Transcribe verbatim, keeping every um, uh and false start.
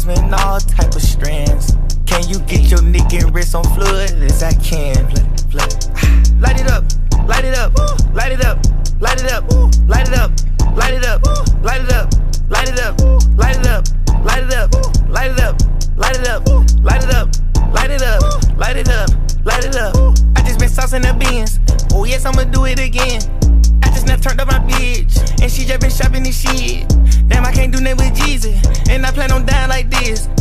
in all type of strands. Can you get your neck and wrist on fluid as I can? Flood, flood. Light it up, light it up, light it up, light it up, light it up, light it up, light it up, light it up, light it up, light it up, light it up, light it up, light it up, light it up, light it up, light it up. I just been saucing the beans. Oh yes, I'ma do it again. I just now turned up my bitch, and she just been shopping this shit. Damn, I can't do nothing with Jesus, and I plan on dying like this.